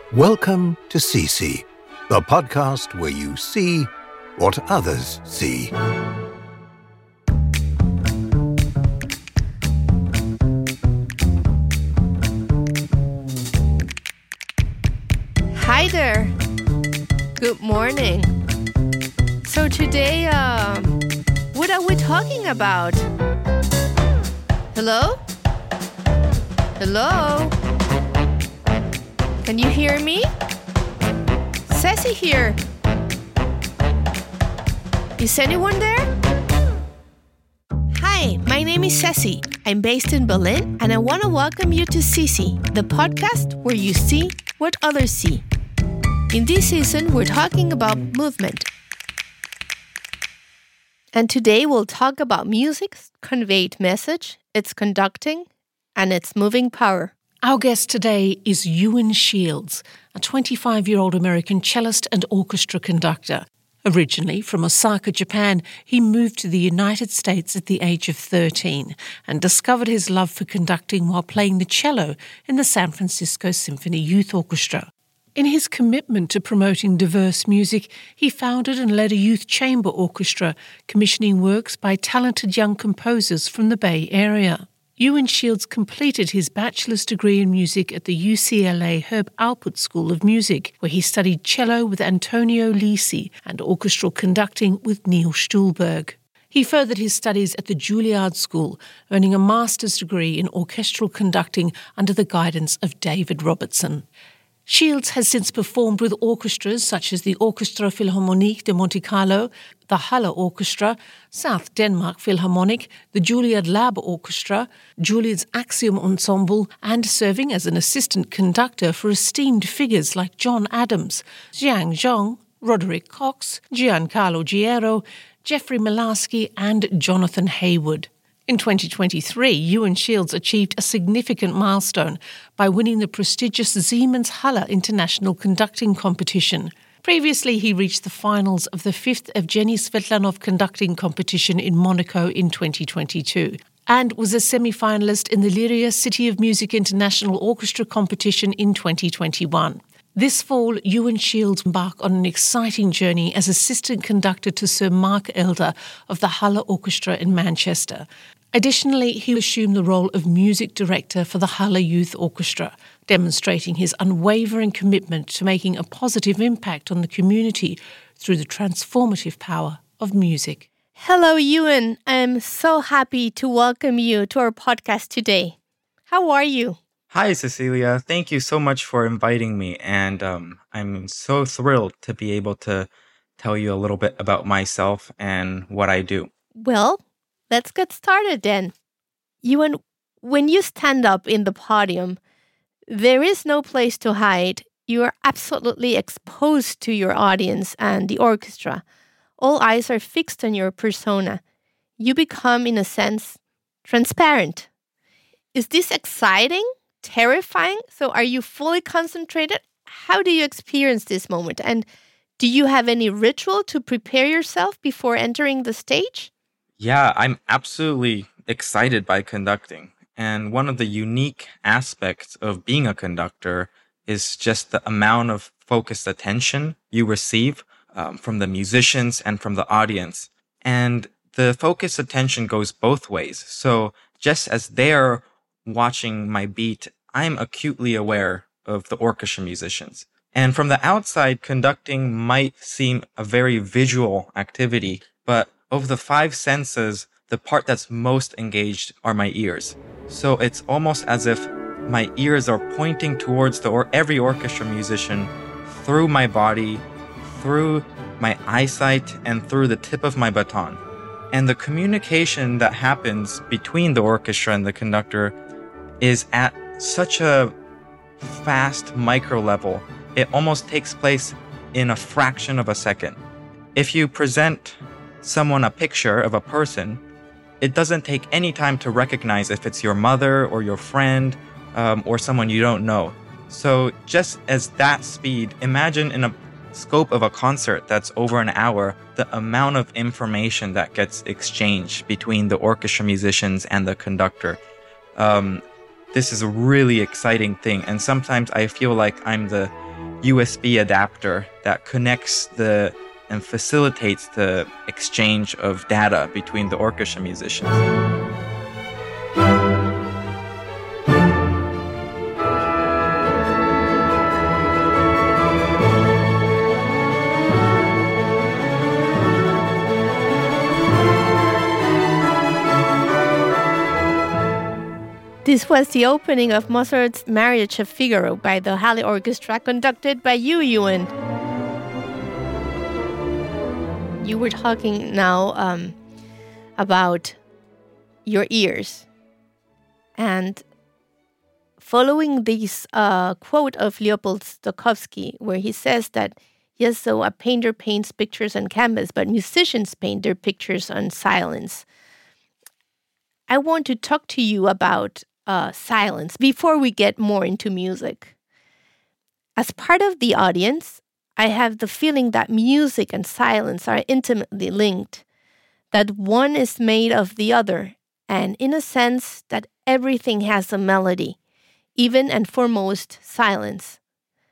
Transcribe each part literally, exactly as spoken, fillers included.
Welcome to Cece, the podcast where you see what others see. Hi there. Good morning. So today, uh, what are we talking about? Hello? Hello? Can you hear me? Ceci here. Is anyone there? Hi, my name is Ceci. I'm based in Berlin, and I want to welcome you to Cece, the podcast where you see what others see. In this season, we're talking about movement. And today we'll talk about music's conveyed message, its conducting, and its moving power. Our guest today is Euan Shields, a twenty-five-year-old American cellist and orchestra conductor. Originally from Osaka, Japan, he moved to the United States at the age of thirteen and discovered his love for conducting while playing the cello in the San Francisco Symphony Youth Orchestra. In his commitment to promoting diverse music, he founded and led a youth chamber orchestra, commissioning works by talented young composers from the Bay Area. Euan Shields completed his bachelor's degree in music at the U C L A Herb Alpert School of Music, where he studied cello with Antonio Lisi and orchestral conducting with Neil Stuhlberg. He furthered his studies at the Juilliard School, earning a master's degree in orchestral conducting under the guidance of David Robertson. Shields has since performed with orchestras such as the Orchestra Philharmonique de Monte Carlo, the Halle Orchestra, South Denmark Philharmonic, the Juilliard Lab Orchestra, Juilliard's Axiom Ensemble, and serving as an assistant conductor for esteemed figures like John Adams, Jiang Zhong, Roderick Cox, Giancarlo Giero, Jeffrey Milaski, and Jonathan Hayward. In twenty twenty-three, Euan Shields achieved a significant milestone by winning the prestigious Siemens Halle International Conducting Competition. Previously, he reached the finals of the fifth Evgeny Svetlanov Conducting Competition in Monaco in twenty twenty-two and was a semi-finalist in the Liria City of Music International Orchestra Competition in twenty twenty-one. This fall, Euan Shields embarked on an exciting journey as assistant conductor to Sir Mark Elder of the Halle Orchestra in Manchester. Additionally, he assumed the role of music director for the Halle Youth Orchestra, demonstrating his unwavering commitment to making a positive impact on the community through the transformative power of music. Hello, Euan. I'm so happy to welcome you to our podcast today. How are you? Hi, Cecilia. Thank you so much for inviting me, and um, I'm so thrilled to be able to tell you a little bit about myself and what I do. Well, let's get started then. Euan, when you stand up in the podium, there is no place to hide. You are absolutely exposed to your audience and the orchestra. All eyes are fixed on your persona. You become, in a sense, transparent. Is this exciting? Terrifying? So are you fully concentrated? How do you experience this moment? And do you have any ritual to prepare yourself before entering the stage? Yeah, I'm absolutely excited by conducting. And one of the unique aspects of being a conductor is just the amount of focused attention you receive um, from the musicians and from the audience. And the focused attention goes both ways. So just as they're watching my beat, I'm acutely aware of the orchestra musicians. And from the outside, conducting might seem a very visual activity, but of the five senses, the part that's most engaged are my ears. So it's almost as if my ears are pointing towards the or every orchestra musician through my body, through my eyesight, and through the tip of my baton. And the communication that happens between the orchestra and the conductor is at such a fast micro level. It almost takes place in a fraction of a second. If you present someone a picture of a person, it doesn't take any time to recognize if it's your mother or your friend um, or someone you don't know. So just as that speed, imagine in a scope of a concert that's over an hour, the amount of information that gets exchanged between the orchestra musicians and the conductor. Um, this is a really exciting thing. And sometimes I feel like I'm the U S B adapter that connects the and facilitates the exchange of data between the orchestra musicians. This was the opening of Mozart's Marriage of Figaro by the Halle Orchestra, conducted by you, Ewan. You were talking now um, about your ears. And following this uh, quote of Leopold Stokowski, where he says that, yes, so a painter paints pictures on canvas, but musicians paint their pictures on silence. I want to talk to you about uh, silence before we get more into music. As part of the audience, I have the feeling that music and silence are intimately linked, that one is made of the other, and in a sense that everything has a melody, even and foremost silence.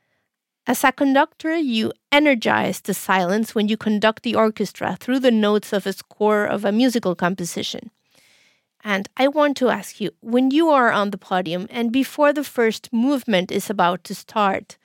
As a conductor, you energize the silence when you conduct the orchestra through the notes of a score of a musical composition. And I want to ask you, when you are on the podium and before the first movement is about to start,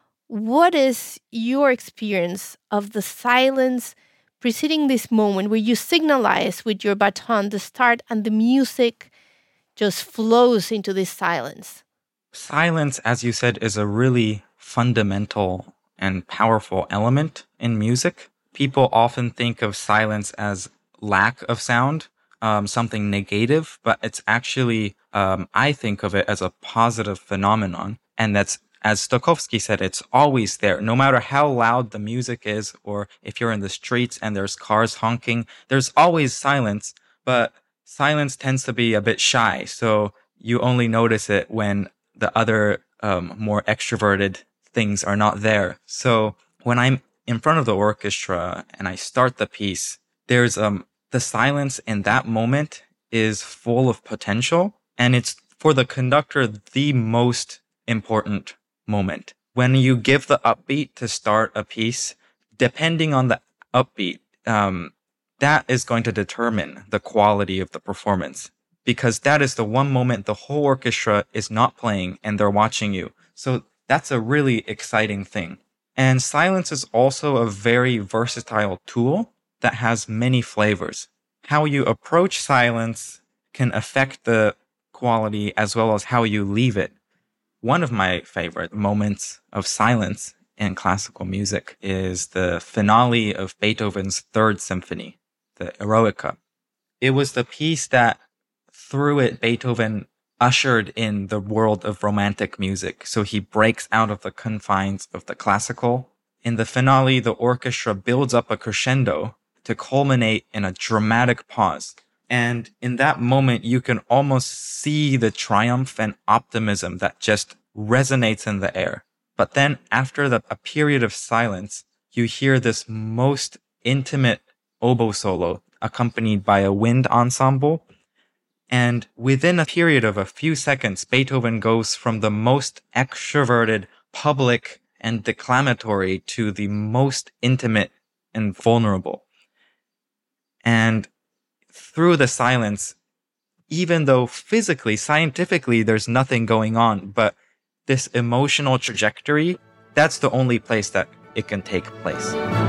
what is your experience of the silence preceding this moment where you signalize with your baton the start and the music just flows into this silence? Silence, as you said, is a really fundamental and powerful element in music. People often think of silence as lack of sound, um, something negative, but it's actually, um, I think of it as a positive phenomenon. And that's, as Stokowski said, it's always there. No matter how loud the music is, or if you're in the streets and there's cars honking, there's always silence, but silence tends to be a bit shy. So you only notice it when the other um, more extroverted things are not there. So when I'm in front of the orchestra and I start the piece, there's um the silence in that moment is full of potential, and it's for the conductor the most important moment. When you give the upbeat to start a piece, depending on the upbeat, um, that is going to determine the quality of the performance, because that is the one moment the whole orchestra is not playing and they're watching you. So that's a really exciting thing. And silence is also a very versatile tool that has many flavors. How you approach silence can affect the quality as well as how you leave it. One of my favorite moments of silence in classical music is the finale of Beethoven's Third Symphony, the Eroica. It was the piece that, through it, Beethoven ushered in the world of romantic music. So he breaks out of the confines of the classical. In the finale, the orchestra builds up a crescendo to culminate in a dramatic pause. And in that moment, you can almost see the triumph and optimism that just resonates in the air. But then after the, a period of silence, you hear this most intimate oboe solo accompanied by a wind ensemble. And within a period of a few seconds, Beethoven goes from the most extroverted, public, and declamatory to the most intimate and vulnerable. And through the silence, even though physically, scientifically, there's nothing going on, but this emotional trajectory, that's the only place that it can take place.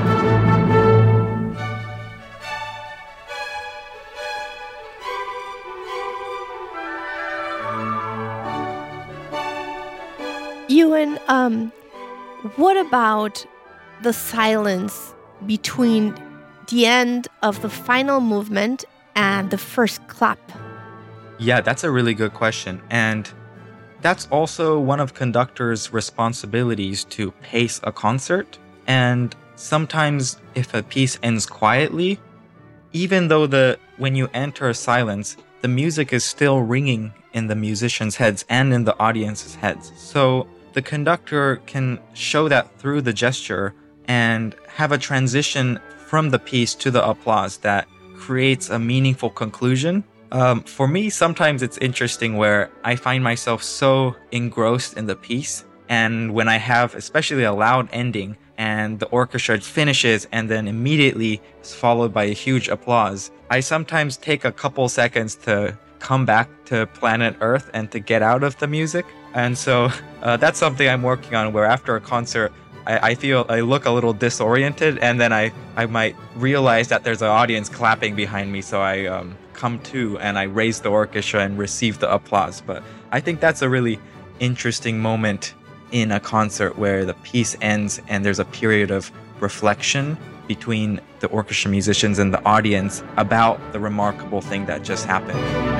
Ewan, um, what about the silence between the end of the final movement and the first clap? Yeah, that's a really good question. And that's also one of conductors' responsibilities, to pace a concert. And sometimes if a piece ends quietly, even though the when you enter silence, the music is still ringing in the musicians' heads and in the audience's heads. So the conductor can show that through the gesture and have a transition from the piece to the applause that creates a meaningful conclusion. Um, for me, sometimes it's interesting where I find myself so engrossed in the piece And when I have especially a loud ending and the orchestra finishes and then immediately is followed by a huge applause, I sometimes take a couple seconds to come back to planet Earth and to get out of the music. And so uh, that's something I'm working on, where after a concert, I, I feel I look a little disoriented, and then I, I might realize that there's an audience clapping behind me. So I um, come to and I raise the orchestra and receive the applause. But I think that's a really interesting moment in a concert where the piece ends and there's a period of reflection between the orchestra musicians and the audience about the remarkable thing that just happened.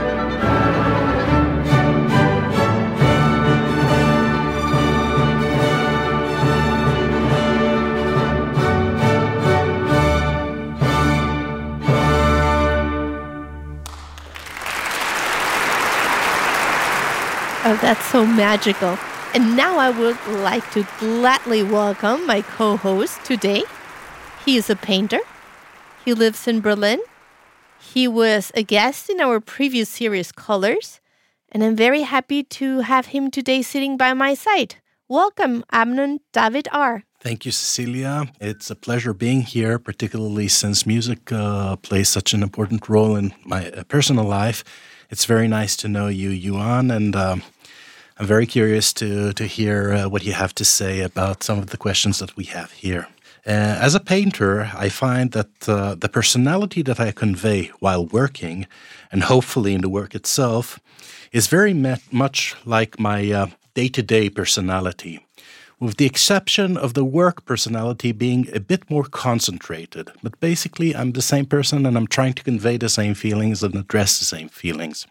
Oh, that's so magical. And now I would like to gladly welcome my co-host today. He is a painter. He lives in Berlin. He was a guest in our previous series, Colors. And I'm very happy to have him today sitting by my side. Welcome, Amnon David R. Thank you, Cecilia. It's a pleasure being here, particularly since music uh, plays such an important role in my uh, personal life. It's very nice to know you, Yuan, and um, I'm very curious to, to hear uh, what you have to say about some of the questions that we have here. Uh, as a painter, I find that uh, the personality that I convey while working, and hopefully in the work itself, is very much like my uh, day-to-day personality, with the exception of the work personality being a bit more concentrated. But basically, I'm the same person and I'm trying to convey the same feelings and address the same feelings.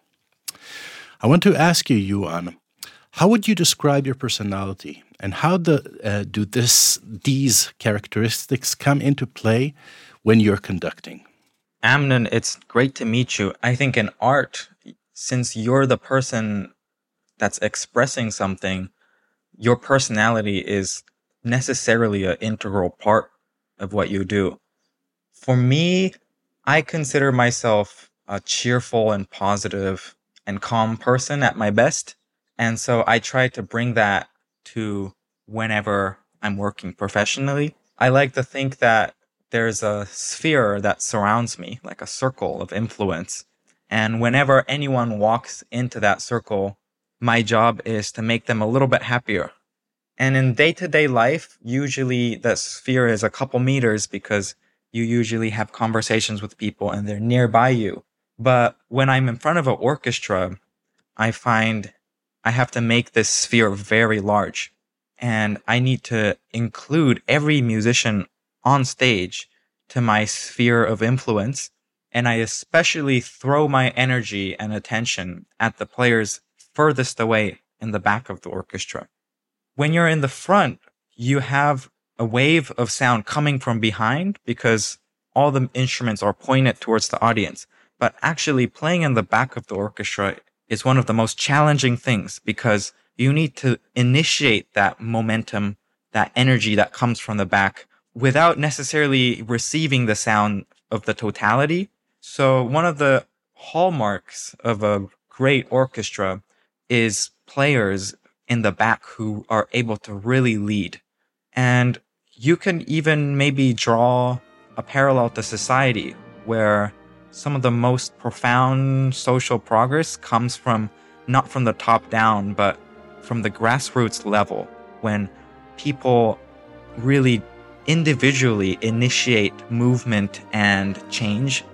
I want to ask you, Yuan, how would you describe your personality, and how the, uh, do this these characteristics come into play when you're conducting? Amnon, it's great to meet you. I think in art, since you're the person that's expressing something, your personality is necessarily an integral part of what you do. For me, I consider myself a cheerful and positive and calm person at my best. And so I try to bring that to whenever I'm working professionally. I like to think that there's a sphere that surrounds me, like a circle of influence. And whenever anyone walks into that circle, my job is to make them a little bit happier. And in day-to-day life, usually the sphere is a couple meters because you usually have conversations with people and they're nearby you. But when I'm in front of an orchestra, I find I have to make this sphere very large. And I need to include every musician on stage to my sphere of influence. And I especially throw my energy and attention at the players furthest away in the back of the orchestra. When you're in the front, you have a wave of sound coming from behind because all the instruments are pointed towards the audience. But actually playing in the back of the orchestra is one of the most challenging things because you need to initiate that momentum, that energy that comes from the back without necessarily receiving the sound of the totality. So one of the hallmarks of a great orchestra is players in the back who are able to really lead. And you can even maybe draw a parallel to society where some of the most profound social progress comes from not from the top down, but from the grassroots level, when people really individually initiate movement and change.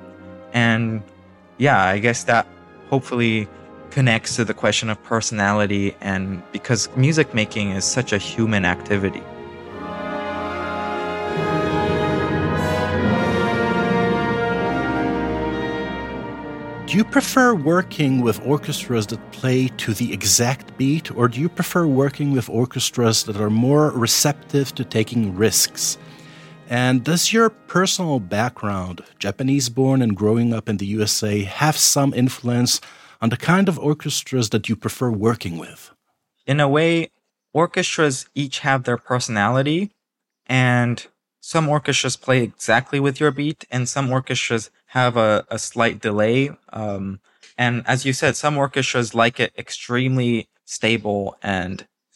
And yeah, I guess that hopefully connects to the question of personality, and because music making is such a human activity. Do you prefer working with orchestras that play to the exact beat, or do you prefer working with orchestras that are more receptive to taking risks? And does your personal background, Japanese-born and growing up in the U S A, have some influence on the kind of orchestras that you prefer working with? In a way, orchestras each have their personality, and some orchestras play exactly with your beat, and some orchestras have a, a slight delay. Um, and as you said, some orchestras like it extremely stable and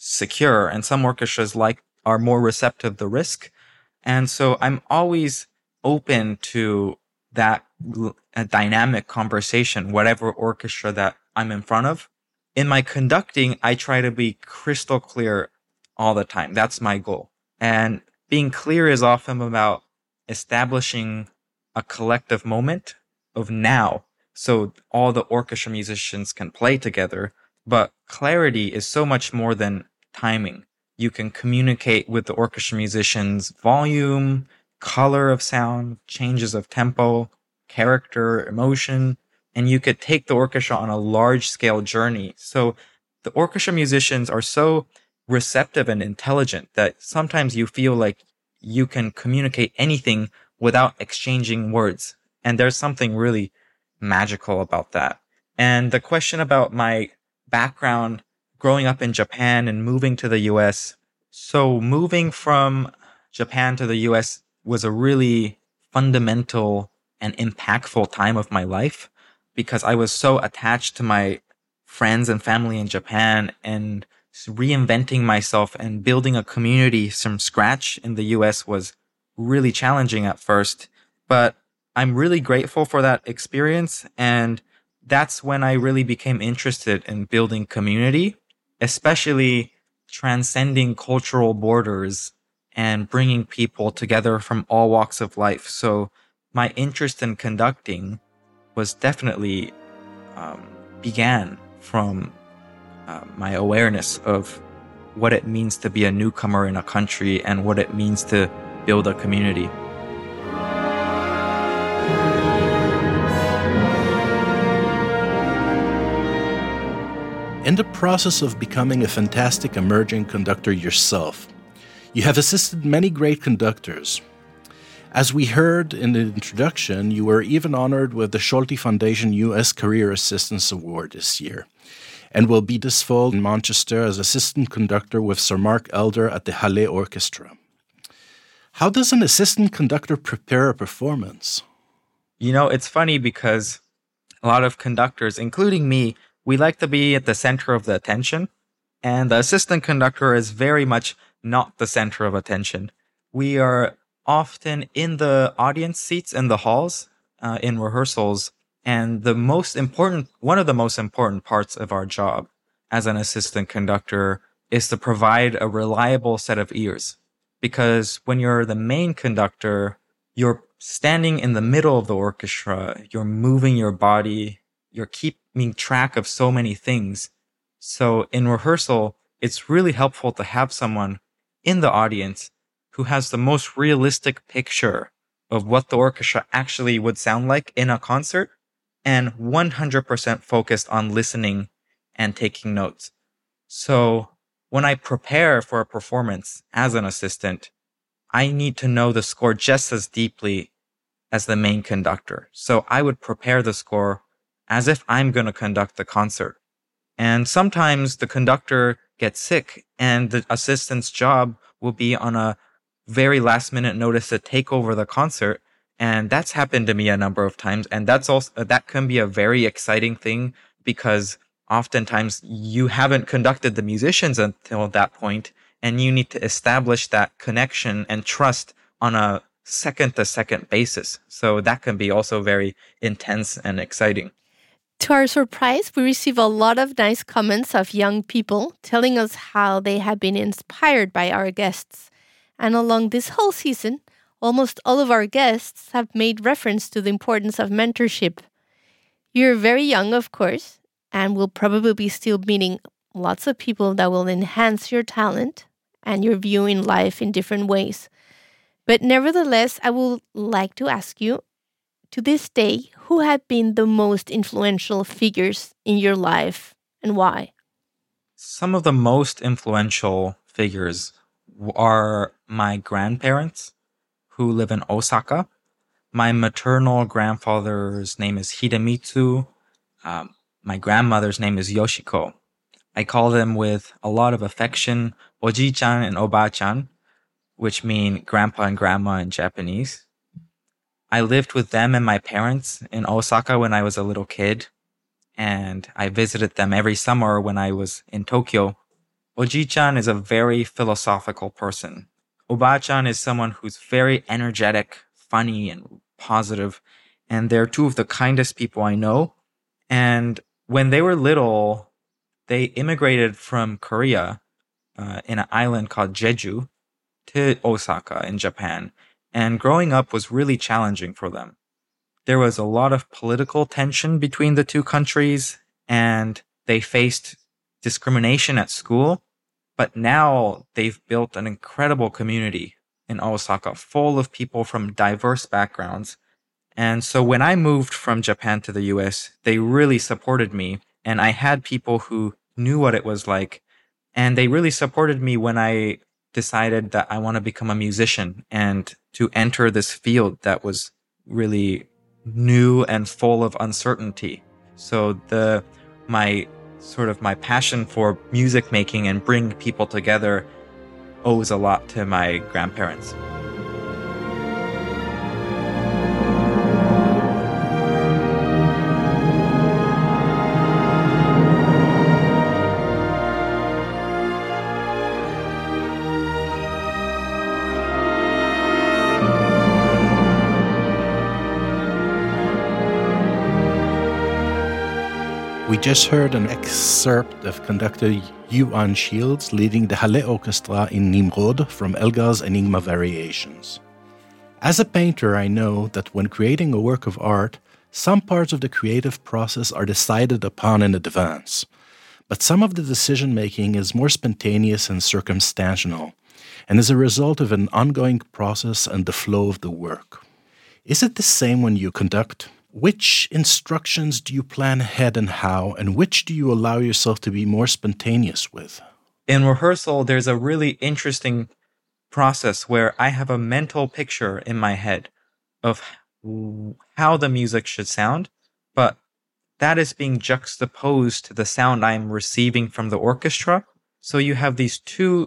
secure, and some orchestras like are more receptive to risk. And so I'm always open to that a dynamic conversation, whatever orchestra that I'm in front of. In my conducting, I try to be crystal clear all the time. That's my goal. And being clear is often about establishing a collective moment of now, so all the orchestra musicians can play together. But clarity is so much more than timing. You can communicate with the orchestra musicians' volume, color of sound, changes of tempo, character, emotion, and you could take the orchestra on a large-scale journey. So the orchestra musicians are so receptive and intelligent that sometimes you feel like you can communicate anything without exchanging words. And there's something really magical about that. And the question about my background growing up in Japan and moving to the U S. So moving from Japan to the U S was a really fundamental and impactful time of my life because I was so attached to my friends and family in Japan, and reinventing myself and building a community from scratch in the U S was really challenging at first. But I'm really grateful for that experience, and that's when I really became interested in building community, especially transcending cultural borders and bringing people together from all walks of life. So my interest in conducting was definitely um, began from uh, my awareness of what it means to be a newcomer in a country and what it means to build a community. In the process of becoming a fantastic emerging conductor yourself, you have assisted many great conductors. As we heard in the introduction, you were even honored with the Schulte Foundation U S Career Assistance Award this year, and will be this fall in Manchester as assistant conductor with Sir Mark Elder at the Halle Orchestra. How does an assistant conductor prepare a performance? You know, it's funny because a lot of conductors, including me, we like to be at the center of the attention, and the assistant conductor is very much not the center of attention. We are often in the audience seats in the halls, uh, in rehearsals, and the most important, one of the most important parts of our job as an assistant conductor is to provide a reliable set of ears. Because when you're the main conductor, you're standing in the middle of the orchestra, you're moving your body, you're keeping track of so many things. So in rehearsal, it's really helpful to have someone in the audience who has the most realistic picture of what the orchestra actually would sound like in a concert, and one hundred percent focused on listening and taking notes. So when I prepare for a performance as an assistant, I need to know the score just as deeply as the main conductor. So I would prepare the score as if I'm going to conduct the concert. And sometimes the conductor gets sick and the assistant's job will be on a very last minute notice to take over the concert. And that's happened to me a number of times. And that's also, that can be a very exciting thing because oftentimes you haven't conducted the musicians until that point, and you need to establish that connection and trust on a second to second basis. So that can be also very intense and exciting. To our surprise, we receive a lot of nice comments of young people telling us how they have been inspired by our guests. And along this whole season, almost all of our guests have made reference to the importance of mentorship. You're very young, of course, and will probably be still meeting lots of people that will enhance your talent and your view in life in different ways. But nevertheless, I would like to ask you, to this day, who have been the most influential figures in your life and why? Some of the most influential figures are my grandparents who live in Osaka. My maternal grandfather's name is Hidemitsu. Um, my grandmother's name is Yoshiko. I call them with a lot of affection Oji-chan and Oba-chan, which mean grandpa and grandma in Japanese. I lived with them and my parents in Osaka when I was a little kid, and I visited them every summer when I was in Tokyo. Oji-chan is a very philosophical person. Oba-chan is someone who's very energetic, funny, and positive. And they're two of the kindest people I know. And when they were little, they immigrated from Korea uh, in an island called Jeju to Osaka in Japan. And growing up was really challenging for them. There was a lot of political tension between the two countries, and they faced discrimination at school. But now they've built an incredible community in Osaka, full of people from diverse backgrounds. And so when I moved from Japan to the U S, they really supported me. And I had people who knew what it was like. And they really supported me when I decided that I want to become a musician and to enter this field that was really new and full of uncertainty. So the my sort of my passion for music making and bring people together owes a lot to my grandparents. We just heard an excerpt of conductor Yuan Shields leading the Halle Orchestra in Nimrod from Elgar's Enigma Variations. As a painter, I know that when creating a work of art, some parts of the creative process are decided upon in advance, but some of the decision-making is more spontaneous and circumstantial, and is a result of an ongoing process and the flow of the work. Is it the same when you conduct? Which instructions do you plan ahead and how, and which do you allow yourself to be more spontaneous with? In rehearsal, there's a really interesting process where I have a mental picture in my head of how the music should sound, but that is being juxtaposed to the sound I'm receiving from the orchestra. So you have these two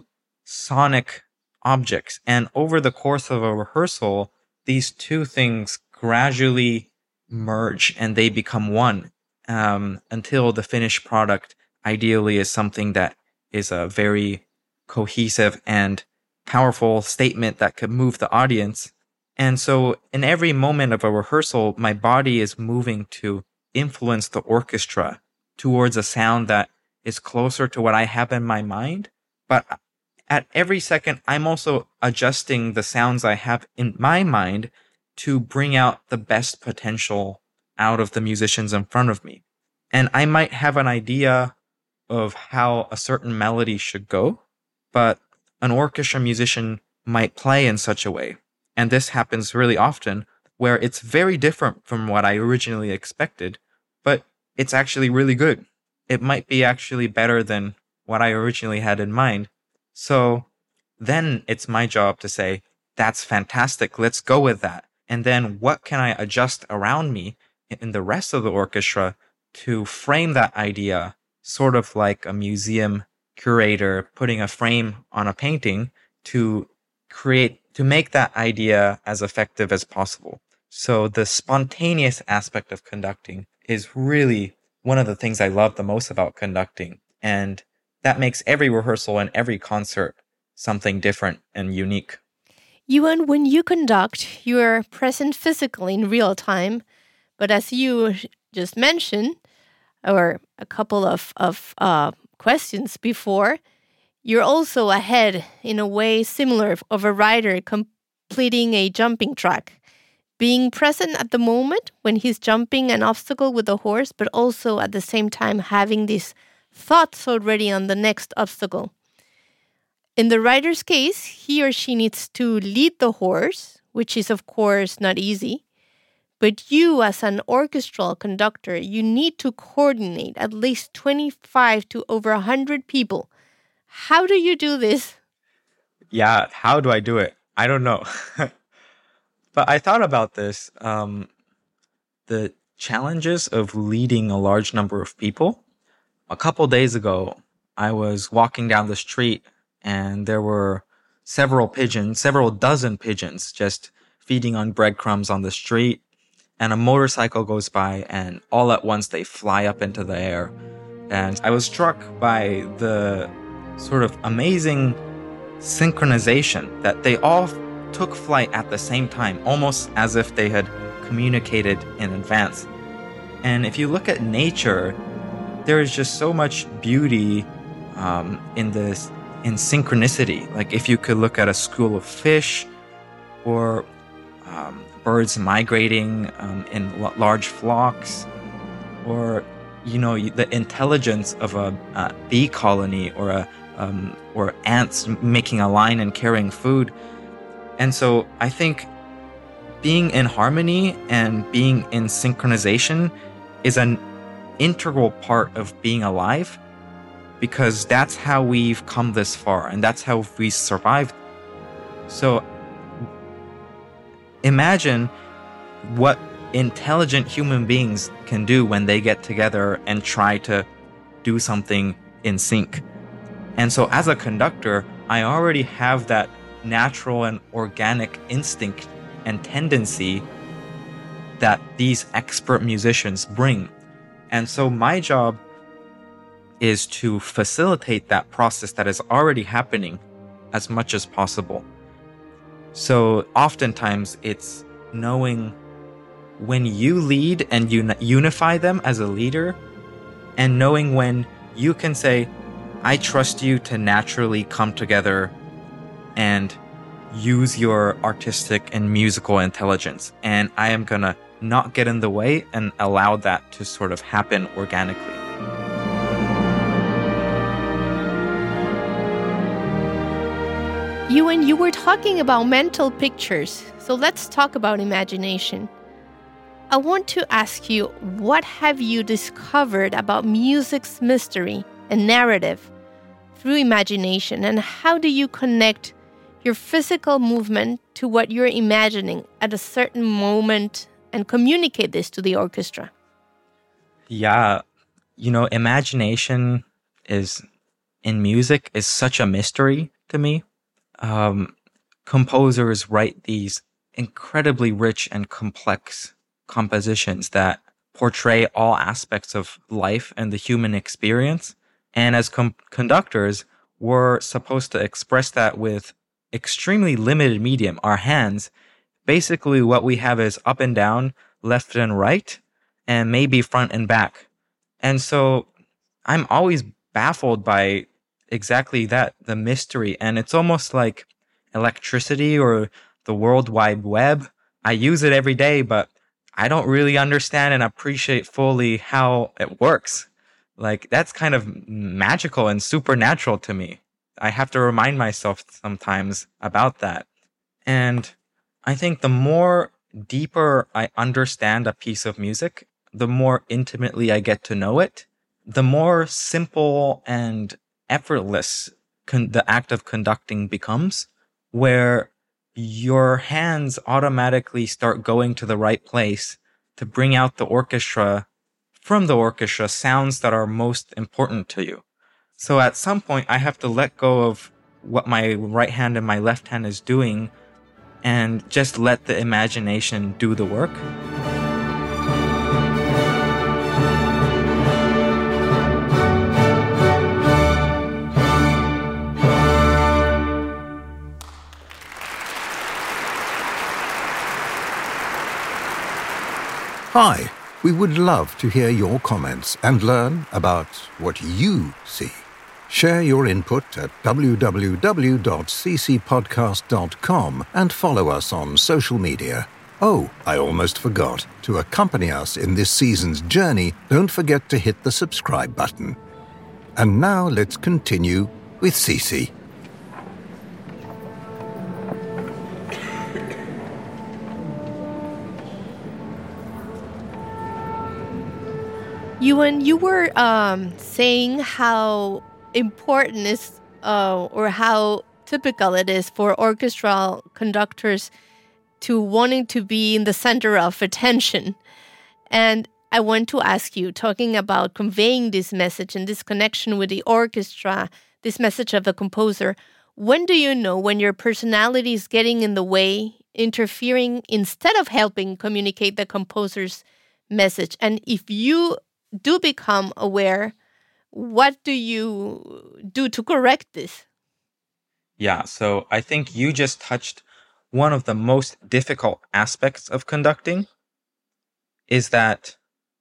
sonic objects, and over the course of a rehearsal, these two things gradually merge and they become one um, until the finished product ideally is something that is a very cohesive and powerful statement that could move the audience. And so in every moment of a rehearsal, my body is moving to influence the orchestra towards a sound that is closer to what I have in my mind. But at every second, I'm also adjusting the sounds I have in my mind to bring out the best potential out of the musicians in front of me. And I might have an idea of how a certain melody should go, but an orchestra musician might play in such a way. And this happens really often, where it's very different from what I originally expected, but it's actually really good. It might be actually better than what I originally had in mind. So then it's my job to say, that's fantastic, let's go with that. And then what can I adjust around me in the rest of the orchestra to frame that idea, sort of like a museum curator putting a frame on a painting to create, to make that idea as effective as possible. So the spontaneous aspect of conducting is really one of the things I love the most about conducting. And that makes every rehearsal and every concert something different and unique. Yuan, when you conduct, you are present physically in real time, but as you just mentioned, or a couple of, of uh, questions before, you're also ahead in a way similar of a rider completing a jumping track, being present at the moment when he's jumping an obstacle with the horse, but also at the same time having these thoughts already on the next obstacle. In the rider's case, he or she needs to lead the horse, which is, of course, not easy. But you, as an orchestral conductor, you need to coordinate at least twenty-five to over one hundred people. How do you do this? Yeah, how do I do it? I don't know. But I thought about this, um, the challenges of leading a large number of people. A couple days ago, I was walking down the street, and there were several pigeons, several dozen pigeons, just feeding on breadcrumbs on the street. And a motorcycle goes by, and all at once they fly up into the air. And I was struck by the sort of amazing synchronization that they all took flight at the same time, almost as if they had communicated in advance. And if you look at nature, there is just so much beauty um, in this, in synchronicity. Like if you could look at a school of fish, or um, birds migrating um, in l- large flocks, or you know the intelligence of a, a bee colony, or a um, or ants making a line and carrying food. And so I think being in harmony and being in synchronization is an integral part of being alive, because that's how we've come this far and that's how we survived. So imagine what intelligent human beings can do when they get together and try to do something in sync. And so as a conductor, I already have that natural and organic instinct and tendency that these expert musicians bring. And so my job is to facilitate that process that is already happening as much as possible. So oftentimes it's knowing when you lead and un- unify them as a leader, and knowing when you can say, I trust you to naturally come together and use your artistic and musical intelligence, and I am gonna not get in the way and allow that to sort of happen organically. Ewan, you were talking about mental pictures, so let's talk about imagination. I want to ask you, what have you discovered about music's mystery and narrative through imagination, and how do you connect your physical movement to what you're imagining at a certain moment and communicate this to the orchestra? Yeah, you know, imagination is in music is such a mystery to me. Um, composers write these incredibly rich and complex compositions that portray all aspects of life and the human experience. And as com- conductors, we're supposed to express that with extremely limited medium, our hands. Basically, what we have is up and down, left and right, and maybe front and back. And so I'm always baffled by exactly that, the mystery. And it's almost like electricity or the World Wide Web. I use it every day, but I don't really understand and appreciate fully how it works. Like, that's kind of magical and supernatural to me. I have to remind myself sometimes about that. And I think the more deeper I understand a piece of music, the more intimately I get to know it, the more simple and effortless con- the act of conducting becomes, where your hands automatically start going to the right place to bring out the orchestra, from the orchestra, sounds that are most important to you. So at some point, I have to let go of what my right hand and my left hand is doing and just let the imagination do the work. Hi, we would love to hear your comments and learn about what you see. Share your input at w w w dot c c podcast dot com and follow us on social media. Oh, I almost forgot. To accompany us in this season's journey, don't forget to hit the subscribe button. And now let's continue with Cece. Ewan, you were um, saying how important is uh, or how typical it is for orchestral conductors to wanting to be in the center of attention. And I want to ask you, talking about conveying this message and this connection with the orchestra, this message of the composer, when do you know when your personality is getting in the way, interfering instead of helping communicate the composer's message? And if you do become aware what do you do to correct this? Yeah, so I think you just touched one of the most difficult aspects of conducting, is that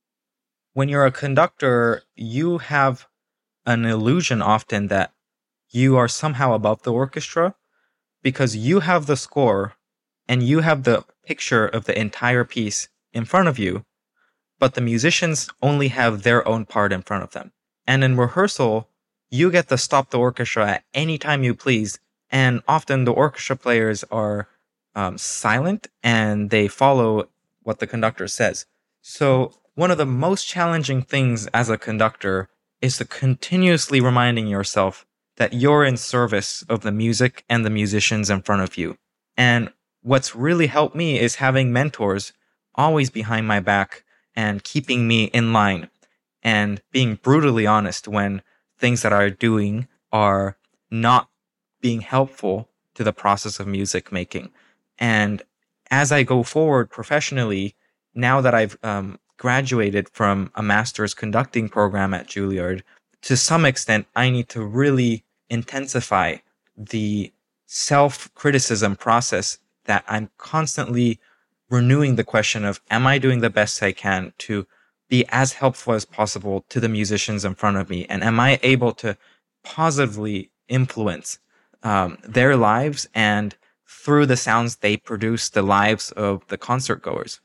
when you're a conductor, you have an illusion often that you are somehow above the orchestra because you have the score and you have the picture of the entire piece in front of you, but the musicians only have their own part in front of them. And in rehearsal, you get to stop the orchestra at any time you please, and often the orchestra players are um, silent and they follow what the conductor says. So one of the most challenging things as a conductor is to continuously reminding yourself that you're in service of the music and the musicians in front of you. And what's really helped me is having mentors always behind my back and keeping me in line and being brutally honest when things that I'm doing are not being helpful to the process of music making. And as I go forward professionally, now that I've um, graduated from a master's conducting program at Juilliard, to some extent, I need to really intensify the self-criticism process that I'm constantly renewing the question of, am I doing the best I can to be as helpful as possible to the musicians in front of me? And am I able to positively influence um, their lives and through the sounds they produce, the lives of the concert goers?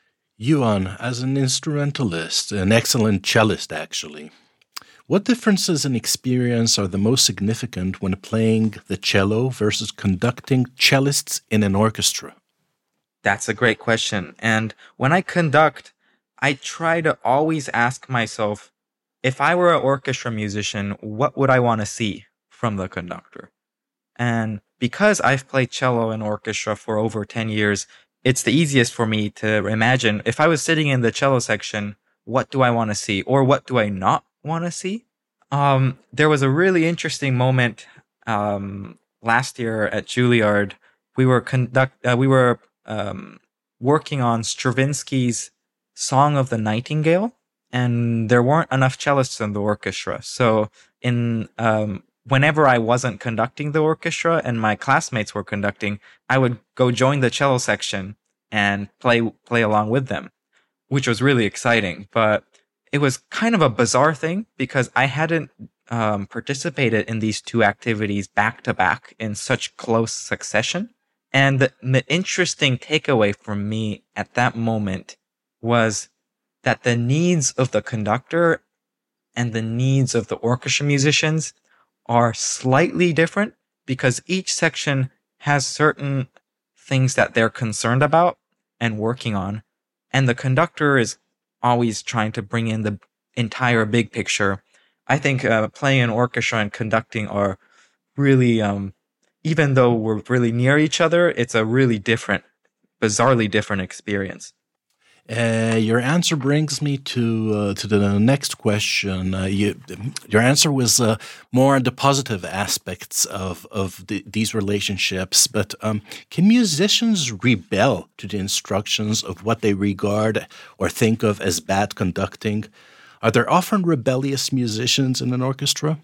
Johan, as an instrumentalist, an excellent cellist actually, what differences in experience are the most significant when playing the cello versus conducting cellists in an orchestra? That's a great question. And when I conduct, I try to always ask myself, if I were an orchestra musician, what would I want to see from the conductor? And because I've played cello in orchestra for over ten years, it's the easiest for me to imagine, if I was sitting in the cello section, what do I want to see? Or what do I not want to see? Um, there was a really interesting moment um, last year at Juilliard. We were conduct uh, we were um, working on Stravinsky's Song of the Nightingale, and there weren't enough cellists in the orchestra. So in um, whenever I wasn't conducting the orchestra and my classmates were conducting, I would go join the cello section and play play along with them, which was really exciting. But it was kind of a bizarre thing because I hadn't um, participated in these two activities back to back in such close succession. And the, the interesting takeaway from me at that moment was that the needs of the conductor and the needs of the orchestra musicians are slightly different because each section has certain things that they're concerned about and working on. And the conductor is always trying to bring in the entire big picture. I think uh, playing an orchestra and conducting are really, um, even though we're really near each other, it's a really different, bizarrely different experience. Uh, your answer brings me to uh, to the next question. Uh, you, your answer was uh, more on the positive aspects of of the, these relationships, but um, can musicians rebel to the instructions of what they regard or think of as bad conducting? Are there often rebellious musicians in an orchestra?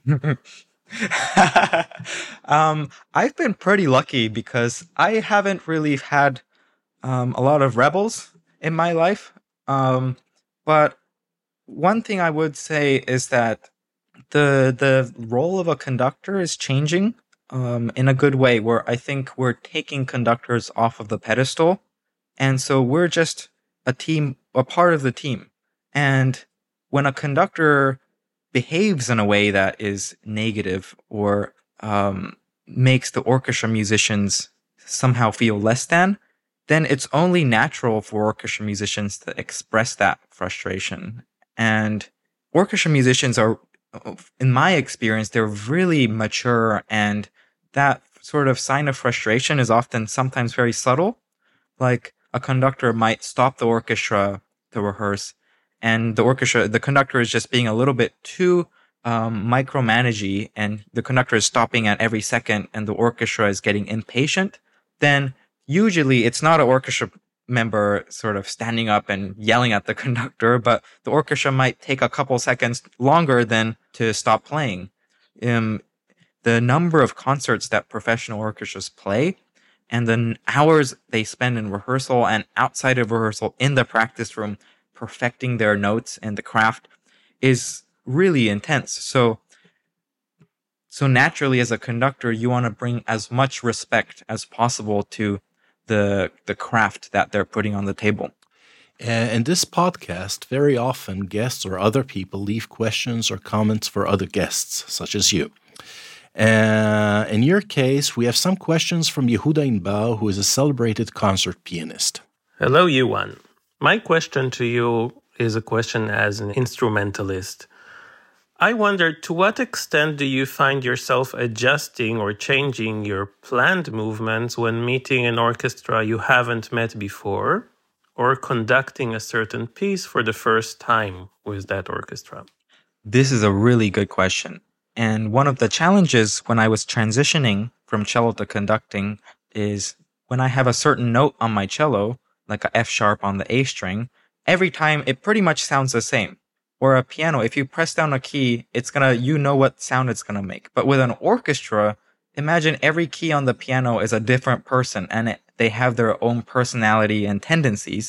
um, I've been pretty lucky because I haven't really had um, a lot of rebels in my life. Um, but one thing I would say is that the the role of a conductor is changing um, in a good way, where I think we're taking conductors off of the pedestal. And so we're just a team, a part of the team. And when a conductor behaves in a way that is negative or um, makes the orchestra musicians somehow feel less than, then it's only natural for orchestra musicians to express that frustration. And orchestra musicians are, in my experience, they're really mature, and that sort of sign of frustration is often sometimes very subtle. Like a conductor might stop the orchestra to rehearse, and the orchestra, the conductor is just being a little bit too um, micromanagey, and the conductor is stopping at every second, and the orchestra is getting impatient. Then usually it's not an orchestra member sort of standing up and yelling at the conductor, but the orchestra might take a couple seconds longer than to stop playing. Um, the number of concerts that professional orchestras play and the hours they spend in rehearsal and outside of rehearsal in the practice room perfecting their notes and the craft is really intense. So, so naturally, as a conductor, you want to bring as much respect as possible to the the craft that they're putting on the table. Uh, in this podcast, very often guests or other people leave questions or comments for other guests, such as you. Uh, in your case, we have some questions from Yehuda Inbao, who is a celebrated concert pianist. Hello, Yuan. My question to you is a question as an instrumentalist. I wonder, to what extent do you find yourself adjusting or changing your planned movements when meeting an orchestra you haven't met before, or conducting a certain piece for the first time with that orchestra? This is a really good question. And one of the challenges when I was transitioning from cello to conducting is when I have a certain note on my cello, like a F sharp on the A string, every time it pretty much sounds the same. Or a piano, if you press down a key, it's gonna, you know what sound it's gonna make. But with an orchestra, imagine every key on the piano is a different person and it, they have their own personality and tendencies.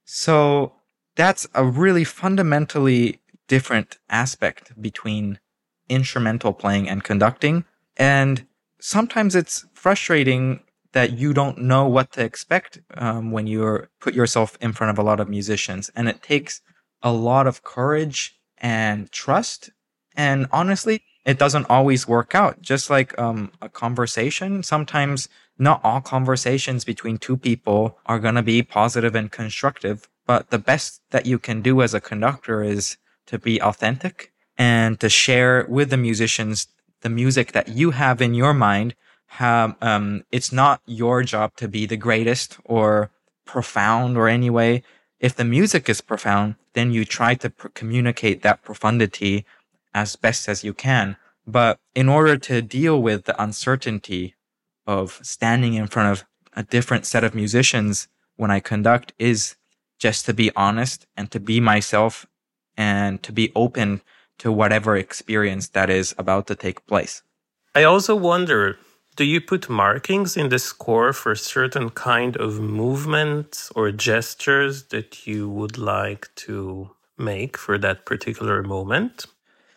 So that's a really fundamentally different aspect between instrumental playing and conducting. And sometimes it's frustrating that you don't know what to expect um, when you put yourself in front of a lot of musicians. And it takes a lot of courage and trust. And honestly, it doesn't always work out. Just like um, a conversation, sometimes not all conversations between two people are going to be positive and constructive. But the best that you can do as a conductor is to be authentic and to share with the musicians the music that you have in your mind. Have, um, it's not your job to be the greatest or profound or any way. If the music is profound, then you try to pr- communicate that profundity as best as you can. But in order to deal with the uncertainty of standing in front of a different set of musicians when I conduct is just to be honest and to be myself and to be open to whatever experience that is about to take place. I also wonder, do you put markings in the score for certain kind of movements or gestures that you would like to make for that particular moment?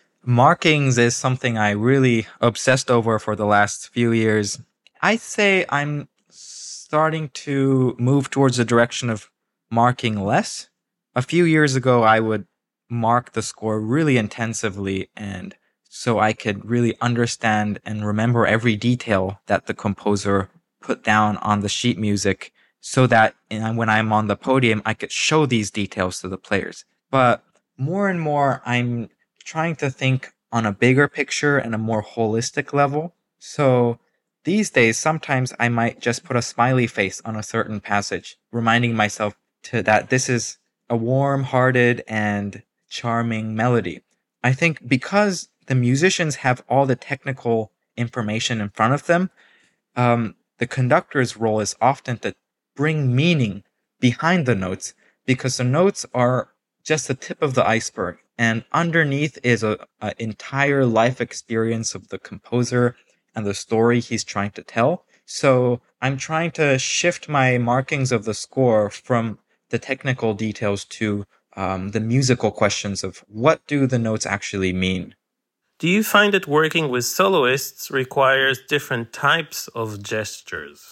Markings is something I really obsessed over for the last few years. I'd say I'm starting to move towards the direction of marking less. A few years ago, I would mark the score really intensively, and so I could really understand and remember every detail that the composer put down on the sheet music so that when I'm on the podium, I could show these details to the players. But more and more, I'm trying to think on a bigger picture and a more holistic level. So these days, sometimes I might just put a smiley face on a certain passage, reminding myself to that this is a warm-hearted and charming melody. I think because the musicians have all the technical information in front of them, um, the conductor's role is often to bring meaning behind the notes, because the notes are just the tip of the iceberg, and underneath is a, a entire life experience of the composer and the story he's trying to tell. So I'm trying to shift my markings of the score from the technical details to um, the musical questions of what do the notes actually mean. Do you find that working with soloists requires different types of gestures?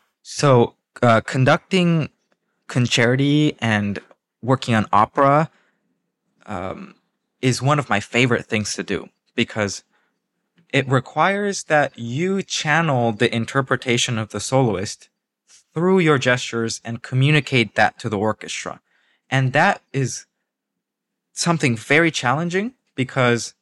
So uh, conducting concerti and working on opera um, is one of my favorite things to do, because it requires that you channel the interpretation of the soloist through your gestures and communicate that to the orchestra. And that is something very challenging, because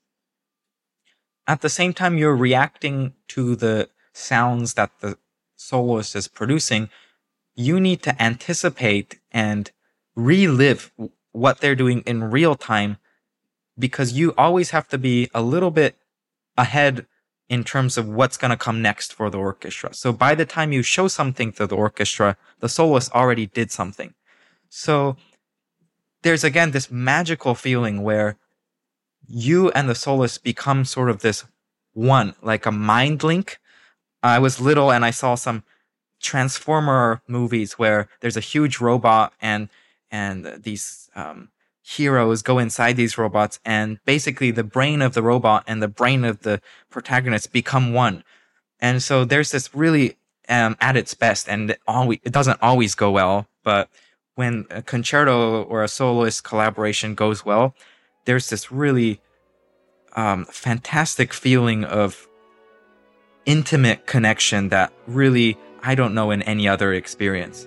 at the same time you're reacting to the sounds that the soloist is producing, you need to anticipate and relive what they're doing in real time, because you always have to be a little bit ahead in terms of what's going to come next for the orchestra. So by the time you show something to the orchestra, the soloist already did something. So there's again this magical feeling where you and the soloist become sort of this one, like a mind link. I was little and I saw some Transformer movies where there's a huge robot and and these um, heroes go inside these robots, and basically the brain of the robot and the brain of the protagonist become one. And so there's this really um, at its best, and it, always, it doesn't always go well, but when a concerto or a soloist collaboration goes well, there's this really um, fantastic feeling of intimate connection that really I don't know in any other experience.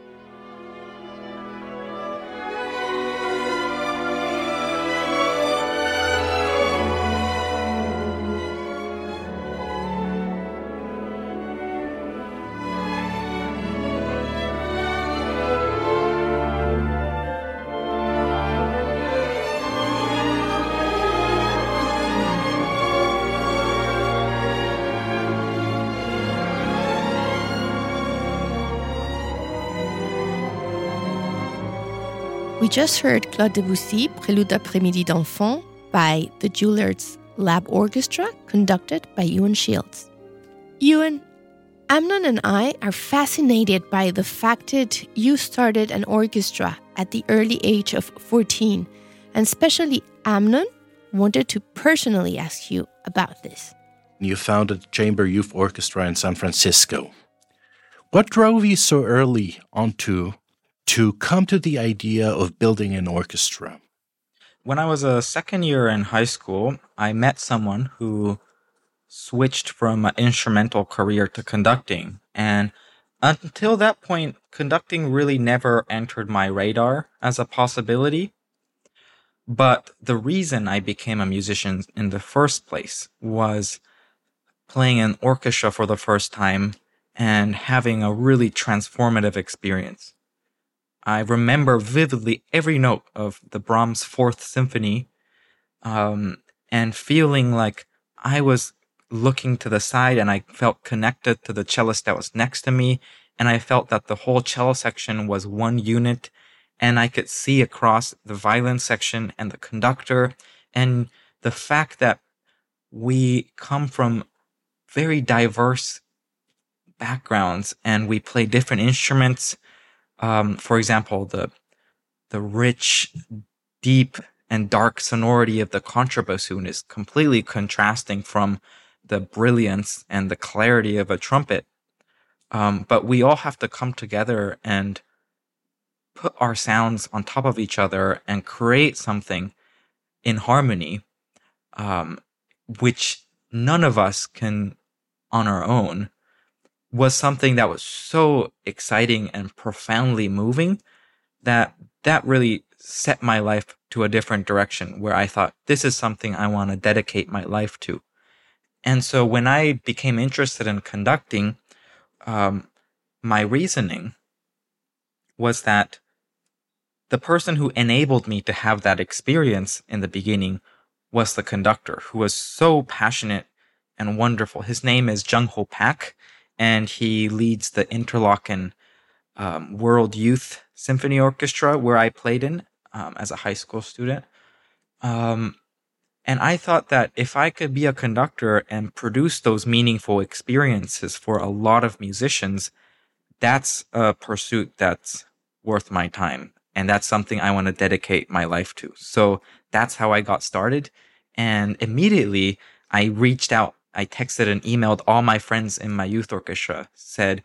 We just heard Claude Debussy, Prélude d'après-midi d'enfant, by the Juilliard's Lab Orchestra, conducted by Ewan Shields. Ewan, Amnon and I are fascinated by the fact that you started an orchestra at the early age of fourteen, and especially Amnon wanted to personally ask you about this. You founded the Chamber Youth Orchestra in San Francisco. What drove you so early onto to come to the idea of building an orchestra? When I was a second year in high school, I met someone who switched from an instrumental career to conducting. And until that point, conducting really never entered my radar as a possibility. But the reason I became a musician in the first place was playing an orchestra for the first time and having a really transformative experience. I remember vividly every note of the Brahms Fourth Symphony, um, and feeling like I was looking to the side and I felt connected to the cellist that was next to me, and I felt that the whole cello section was one unit, and I could see across the violin section and the conductor, and the fact that we come from very diverse backgrounds and we play different instruments. Um, for example, the the rich, deep, and dark sonority of the contrabassoon is completely contrasting from the brilliance and the clarity of a trumpet. Um, but we all have to come together and put our sounds on top of each other and create something in harmony, um, which none of us can on our own, was something that was so exciting and profoundly moving that that really set my life to a different direction, where I thought, this is something I want to dedicate my life to. And so when I became interested in conducting, um, my reasoning was that the person who enabled me to have that experience in the beginning was the conductor, who was so passionate and wonderful. His name is Jung Ho Pak, and he leads the Interlochen um, World Youth Symphony Orchestra, where I played in um, as a high school student. Um, and I thought that if I could be a conductor and produce those meaningful experiences for a lot of musicians, that's a pursuit that's worth my time. And that's something I want to dedicate my life to. So that's how I got started. And immediately I reached out. I texted and emailed all my friends in my youth orchestra, said,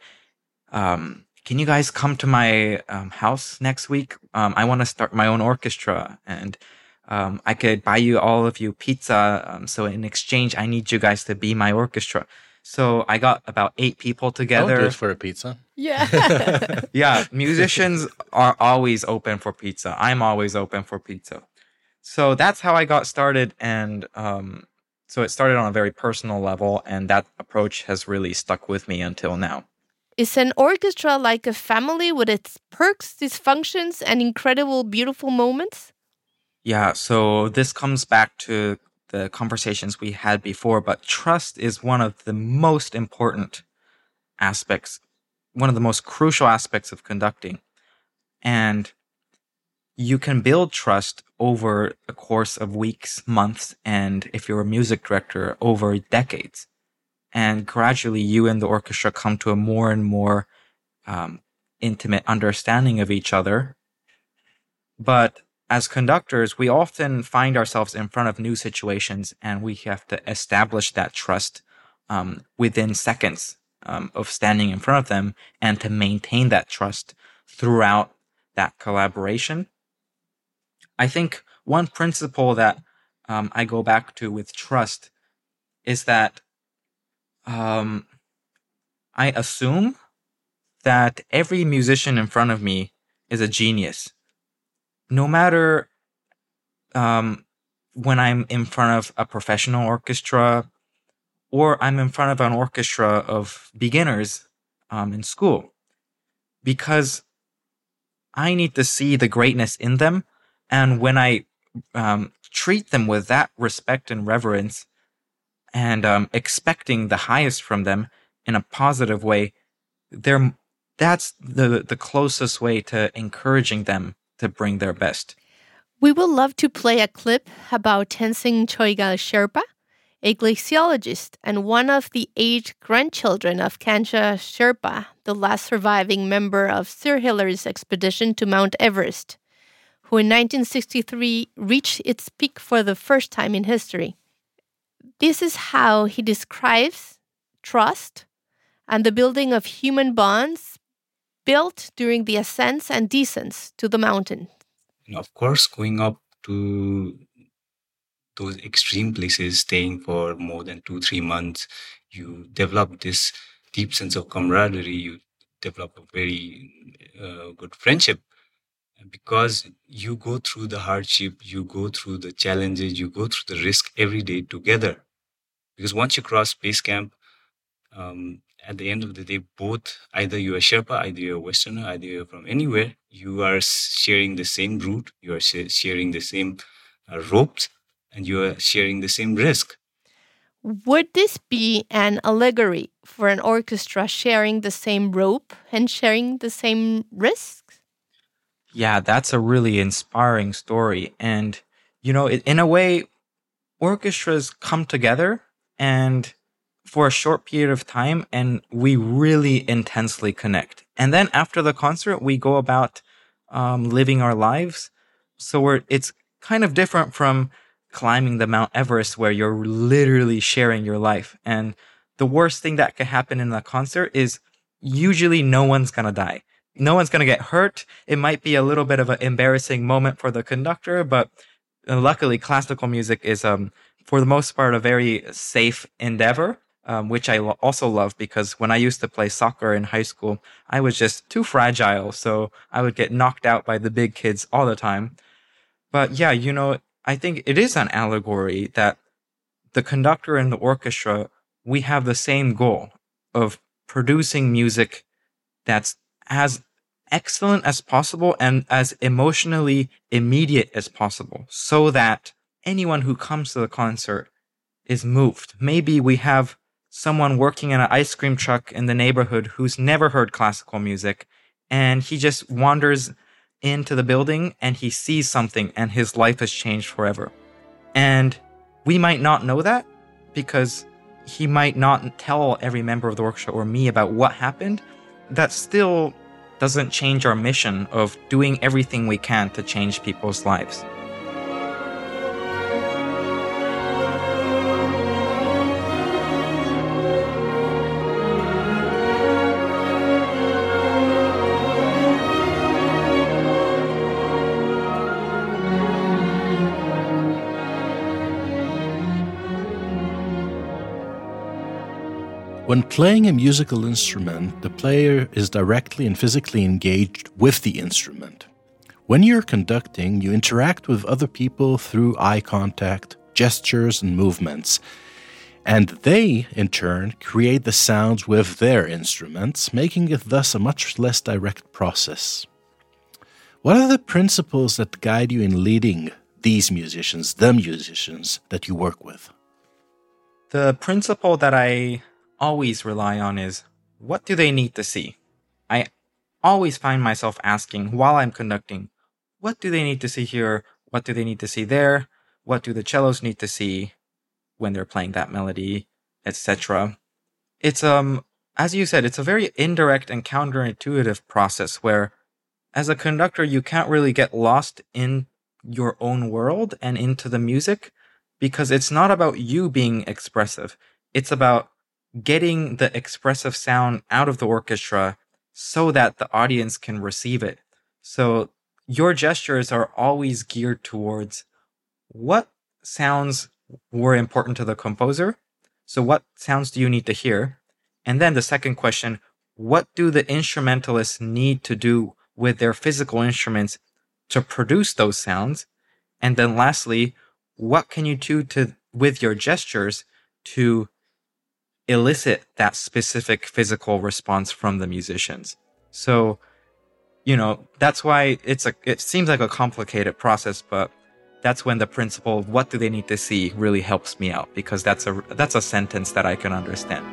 um, can you guys come to my um, house next week? Um, I want to start my own orchestra, and um, I could buy you all of you pizza. Um, so in exchange, I need you guys to be my orchestra. So I got about eight people together. I'll do it for a pizza. Yeah. Yeah, musicians are always open for pizza. I'm always open for pizza. So that's how I got started, and um, so it started on a very personal level, and that approach has really stuck with me until now. Is an orchestra like a family with its perks, dysfunctions, and incredible, beautiful moments? Yeah, so this comes back to the conversations we had before, but trust is one of the most important aspects, one of the most crucial aspects of conducting. And you can build trust over a course of weeks, months, and if you're a music director, over decades. And gradually you and the orchestra come to a more and more um, intimate understanding of each other. But as conductors, we often find ourselves in front of new situations, and we have to establish that trust um, within seconds um, of standing in front of them, and to maintain that trust throughout that collaboration. I think one principle that um, I go back to with trust is that um, I assume that every musician in front of me is a genius. No matter um, when I'm in front of a professional orchestra or I'm in front of an orchestra of beginners um, in school, because I need to see the greatness in them. And when I um, treat them with that respect and reverence and um, expecting the highest from them in a positive way, they're, that's the, the closest way to encouraging them to bring their best. We would love to play a clip about Tenzin Choigal Sherpa, a glaciologist and one of the eight grandchildren of Kangha Sherpa, the last surviving member of Sir Hilary's expedition to Mount Everest, who in nineteen sixty-three reached its peak for the first time in history. This is how he describes trust and the building of human bonds built during the ascents and descents to the mountain. And of course, going up to those extreme places, staying for more than two, three months, you develop this deep sense of camaraderie. You develop a very uh, good friendship. Because you go through the hardship, you go through the challenges, you go through the risk every day together. Because once you cross base camp, um, at the end of the day, both, either you're a Sherpa, either you're a Westerner, either you're from anywhere, you are sharing the same route, you are sh- sharing the same uh, ropes, and you are sharing the same risk. Would this be an allegory for an orchestra sharing the same rope and sharing the same risks? Yeah, that's a really inspiring story. And, you know, in a way, orchestras come together and for a short period of time, and we really intensely connect. And then after the concert, we go about um, living our lives. So we're, it's kind of different from climbing the Mount Everest, where you're literally sharing your life. And the worst thing that could happen in a concert is usually no one's going to die. No one's going to get hurt. It might be a little bit of an embarrassing moment for the conductor, but luckily classical music is, um, for the most part, a very safe endeavor, um, which I lo- also love, because when I used to play soccer in high school, I was just too fragile. So I would get knocked out by the big kids all the time. But yeah, you know, I think it is an allegory that the conductor and the orchestra, we have the same goal of producing music that's as excellent as possible and as emotionally immediate as possible, so that anyone who comes to the concert is moved. Maybe we have someone working in an ice cream truck in the neighborhood who's never heard classical music, and he just wanders into the building and he sees something and his life has changed forever. And we might not know that because he might not tell every member of the orchestra or me about what happened. That still doesn't change our mission of doing everything we can to change people's lives. When playing a musical instrument, the player is directly and physically engaged with the instrument. When you're conducting, you interact with other people through eye contact, gestures, and movements. And they, in turn, create the sounds with their instruments, making it thus a much less direct process. What are the principles that guide you in leading these musicians, the musicians that you work with? The principle that I always rely on is, what do they need to see? I always find myself asking while I'm conducting, what do they need to see here? What do they need to see there? What do the cellos need to see when they're playing that melody, et cetera? It's, um, as you said, it's a very indirect and counterintuitive process where, as a conductor, you can't really get lost in your own world and into the music, because it's not about you being expressive. It's about getting the expressive sound out of the orchestra so that the audience can receive it. So your gestures are always geared towards what sounds were important to the composer. So what sounds do you need to hear? And then the second question, what do the instrumentalists need to do with their physical instruments to produce those sounds? And then lastly, what can you do to with your gestures to elicit that specific physical response from the musicians? So, you know, that's why it's a it seems like a complicated process, but that's when the principle of what do they need to see really helps me out, because that's a that's a sentence that I can understand.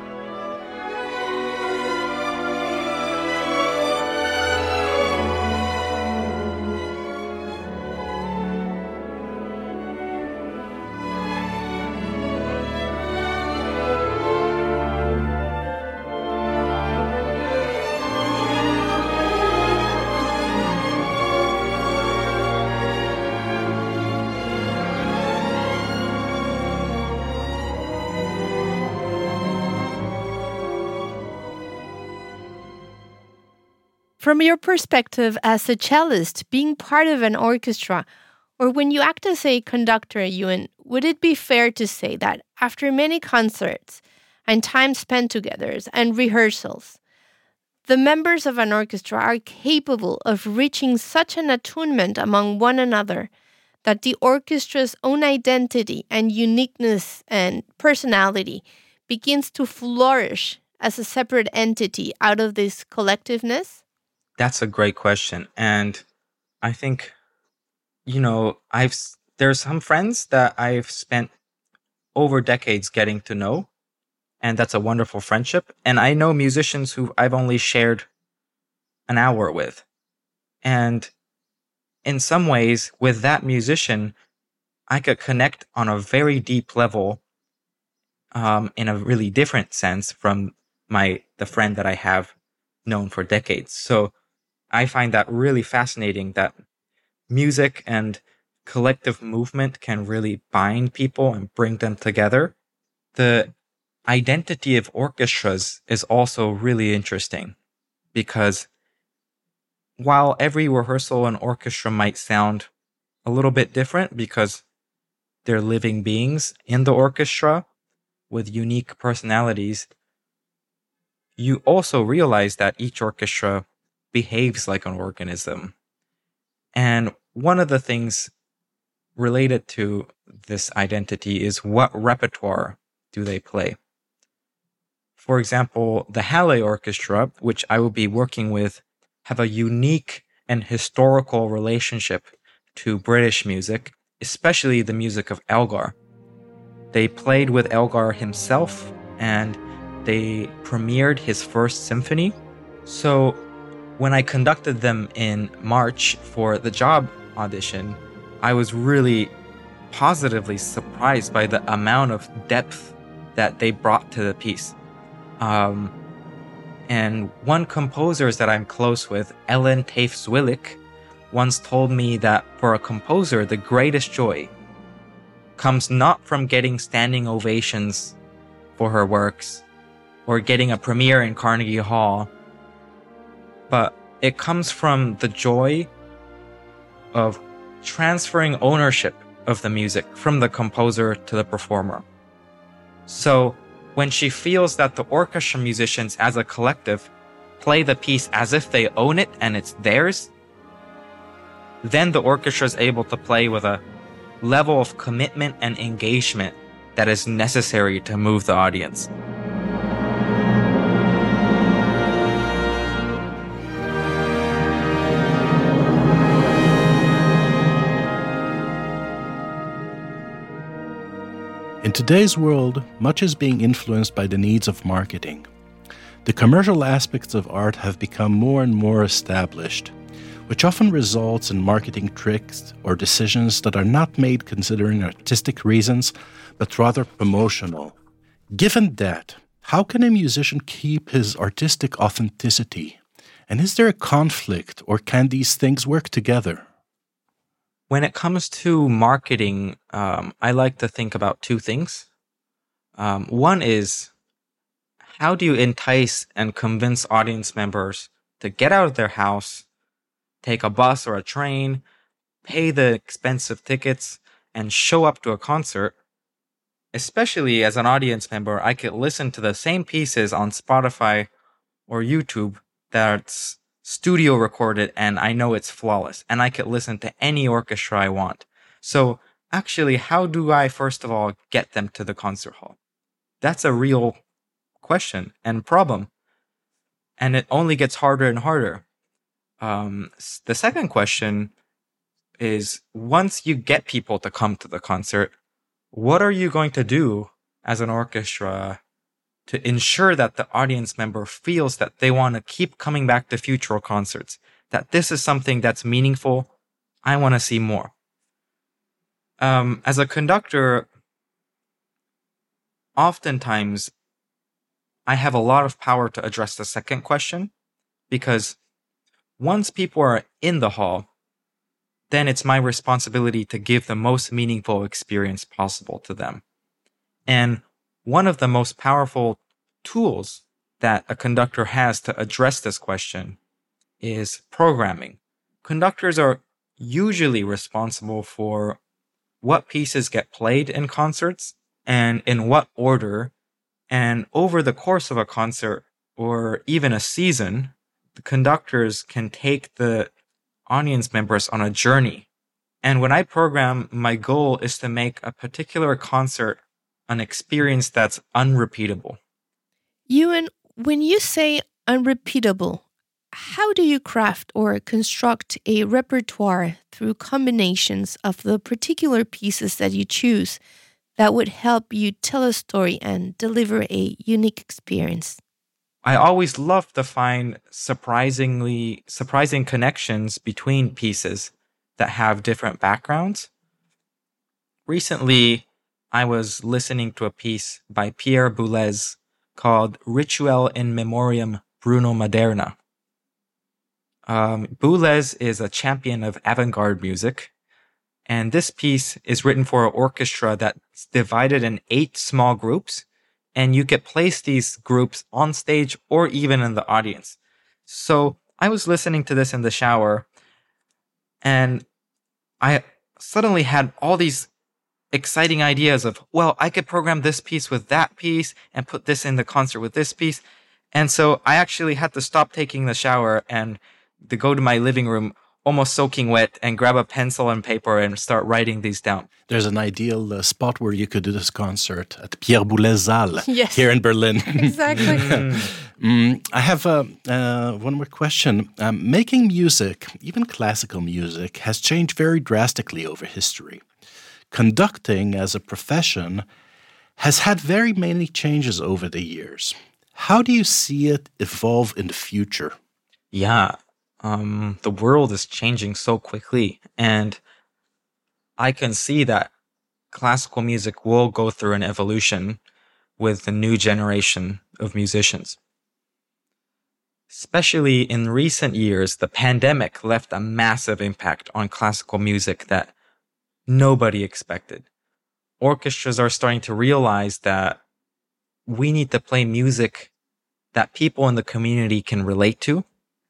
From your perspective as a cellist, being part of an orchestra, or when you act as a conductor, Ewan, would it be fair to say that after many concerts and time spent together and rehearsals, the members of an orchestra are capable of reaching such an attunement among one another that the orchestra's own identity and uniqueness and personality begins to flourish as a separate entity out of this collectiveness? That's a great question. And I think, you know, I've there's some friends that I've spent over decades getting to know, and that's a wonderful friendship. And I know musicians who I've only shared an hour with. And in some ways, with that musician, I could connect on a very deep level, um, in a really different sense from my the friend that I have known for decades. So I find that really fascinating, that music and collective movement can really bind people and bring them together. The identity of orchestras is also really interesting, because while every rehearsal and orchestra might sound a little bit different because they're living beings in the orchestra with unique personalities, you also realize that each orchestra behaves like an organism. And one of the things related to this identity is what repertoire do they play. For example, the Halle Orchestra, which I will be working with, have a unique and historical relationship to British music, especially the music of Elgar. They played with Elgar himself, and they premiered his first symphony. So when I conducted them in March for the job audition, I was really positively surprised by the amount of depth that they brought to the piece. Um, and one composer that I'm close with, Ellen Tafe-Zwillik, once told me that for a composer, the greatest joy comes not from getting standing ovations for her works or getting a premiere in Carnegie Hall, but it comes from the joy of transferring ownership of the music from the composer to the performer. So when she feels that the orchestra musicians as a collective play the piece as if they own it and it's theirs, then the orchestra is able to play with a level of commitment and engagement that is necessary to move the audience. today's world, much is being influenced by the needs of marketing. The commercial aspects of art have become more and more established, which often results in marketing tricks or decisions that are not made considering artistic reasons, but rather promotional. Given that, how can a musician keep his artistic authenticity? And is there a conflict, or can these things work together? When it comes to marketing, um, I like to think about two things. Um, one is, how do you entice and convince audience members to get out of their house, take a bus or a train, pay the expensive tickets, and show up to a concert? Especially as an audience member, I could listen to the same pieces on Spotify or YouTube that's studio recorded and I know it's flawless, and I could listen to any orchestra I want. So actually, how do I first of all get them to the concert hall? That's a real question and problem, and it only gets harder and harder. Um, the second question is, once you get people to come to the concert, what are you going to do as an orchestra to ensure that the audience member feels that they want to keep coming back to future concerts, that this is something that's meaningful, I want to see more? Um, as a conductor, oftentimes I have a lot of power to address the second question, because once people are in the hall, then it's my responsibility to give the most meaningful experience possible to them. And one of the most powerful tools that a conductor has to address this question is programming. Conductors are usually responsible for what pieces get played in concerts and in what order. And over the course of a concert or even a season, the conductors can take the audience members on a journey. And when I program, my goal is to make a particular concert an experience that's unrepeatable. Ewan, when you say unrepeatable, how do you craft or construct a repertoire through combinations of the particular pieces that you choose that would help you tell a story and deliver a unique experience? I always love to find surprisingly surprising connections between pieces that have different backgrounds. Recently, I was listening to a piece by Pierre Boulez called Rituel in Memoriam Bruno Maderna. Um, Boulez is a champion of avant-garde music, and this piece is written for an orchestra that's divided in eight small groups, and you could place these groups on stage or even in the audience. So I was listening to this in the shower, and I suddenly had all these exciting ideas of, well, I could program this piece with that piece and put this in the concert with this piece. And so I actually had to stop taking the shower and to go to my living room, almost soaking wet, and grab a pencil and paper and start writing these down. There's an ideal uh, spot where you could do this concert at Pierre Boulez Saal Yes. here in Berlin. Exactly. mm, I have uh, uh, one more question. Um, making music, even classical music, has changed very drastically over history. Conducting as a profession has had very many changes over the years. How do you see it evolve in the future? Yeah, um, the world is changing so quickly, and I can see that classical music will go through an evolution with the new generation of musicians. Especially in recent years, the pandemic left a massive impact on classical music that nobody expected. Orchestras are starting to realize that we need to play music that people in the community can relate to.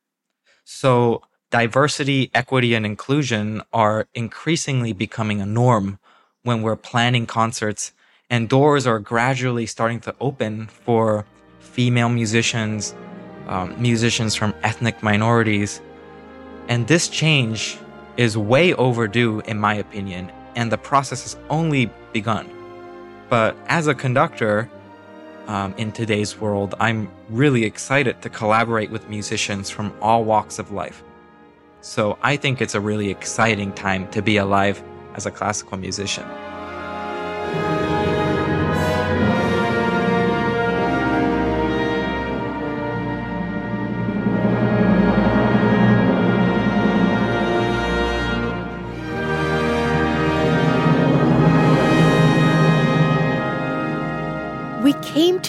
So diversity, equity, and inclusion are increasingly becoming a norm when we're planning concerts, and doors are gradually starting to open for female musicians, um, musicians from ethnic minorities. And this change is way overdue, in my opinion, and the process has only begun. But as a conductor, um, in today's world, I'm really excited to collaborate with musicians from all walks of life. So I think it's a really exciting time to be alive as a classical musician.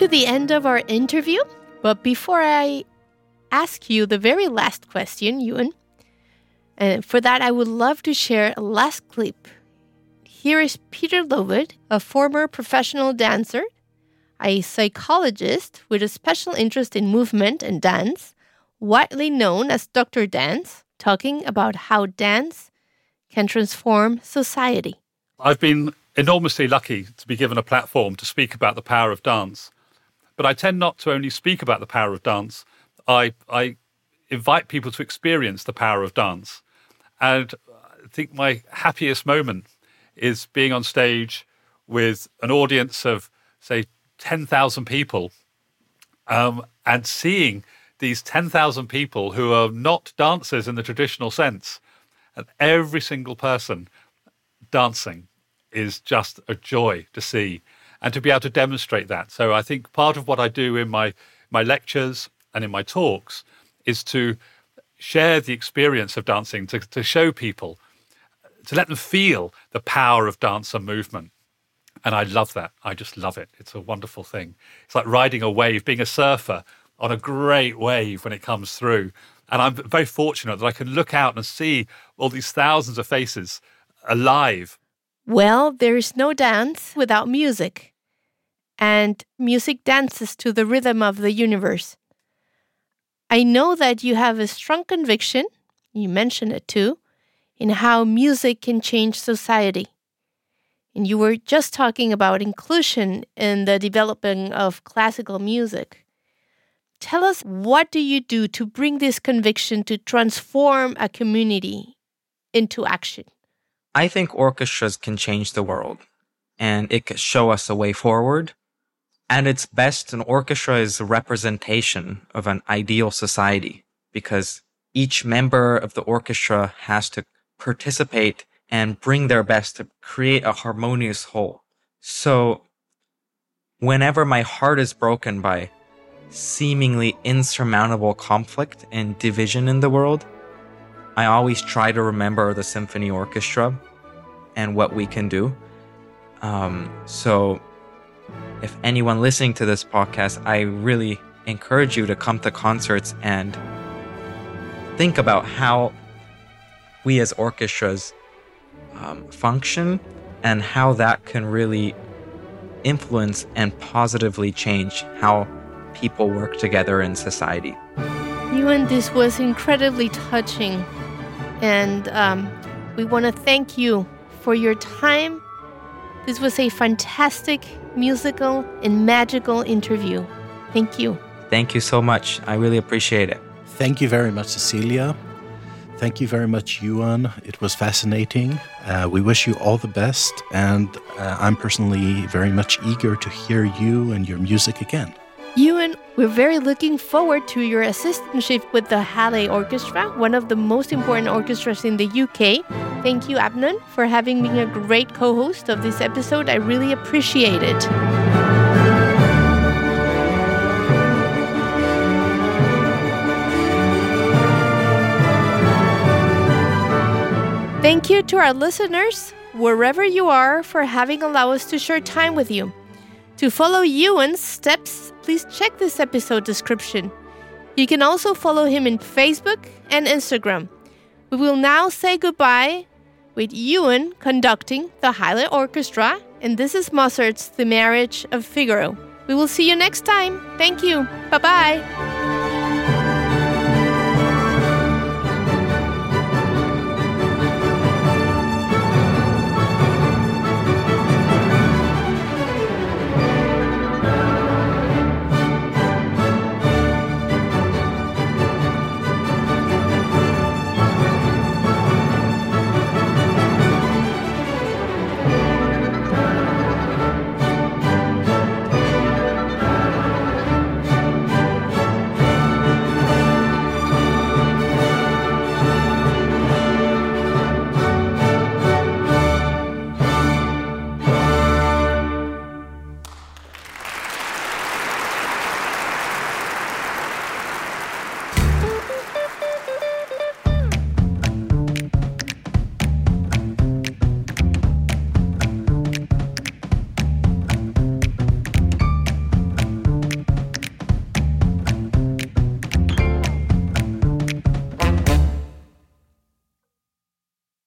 to the end of our interview. But before I ask you the very last question, Ewan, and for that I would love to share a last clip. Here is Peter Lowood, a former professional dancer, a psychologist with a special interest in movement and dance, widely known as Doctor Dance, talking about how dance can transform society. I've been enormously lucky to be given a platform to speak about the power of dance. But I tend not to only speak about the power of dance. I, I invite people to experience the power of dance. And I think my happiest moment is being on stage with an audience of, say, ten thousand people um, and seeing these ten thousand people who are not dancers in the traditional sense. And every single person dancing is just a joy to see and to be able to demonstrate that. So I think part of what I do in my, my lectures and in my talks is to share the experience of dancing, to, to show people, to let them feel the power of dance and movement. And I love that. I just love it. It's a wonderful thing. It's like riding a wave, being a surfer on a great wave when it comes through. And I'm very fortunate that I can look out and see all these thousands of faces alive. Well, there is no dance without music. And music dances to the rhythm of the universe. I know that you have a strong conviction, you mentioned it too, in how music can change society. And you were just talking about inclusion in the development of classical music. Tell us, what do you do to bring this conviction to transform a community into action? I think orchestras can change the world, and it can show us a way forward. At its best, an orchestra is a representation of an ideal society because each member of the orchestra has to participate and bring their best to create a harmonious whole. So whenever my heart is broken by seemingly insurmountable conflict and division in the world, I always try to remember the symphony orchestra and what we can do. Um, so if anyone listening to this podcast, I really encourage you to come to concerts and think about how we as orchestras um, function and how that can really influence and positively change how people work together in society. Ewan, this was incredibly touching. And um, we want to thank you for your time. This was a fantastic musical and magical interview. Thank you. Thank you so much. I really appreciate it. Thank you very much, Cecilia. Thank you very much, Ewan. It was fascinating. Uh, we wish you all the best. And uh, I'm personally very much eager to hear you and your music again. Ewan, we're very looking forward to your assistantship with the Halle Orchestra, one of the most important orchestras in the U K. Thank you, Adnan, for having been a great co-host of this episode. I really appreciate it. Thank you to our listeners, wherever you are, for having allowed us to share time with you. To follow Ewan's steps, please check this episode description. You can also follow him in Facebook and Instagram. We will now say goodbye with Ewan conducting the Halle Orchestra, and this is Mozart's The Marriage of Figaro. We will see you next time. Thank you. Bye-bye.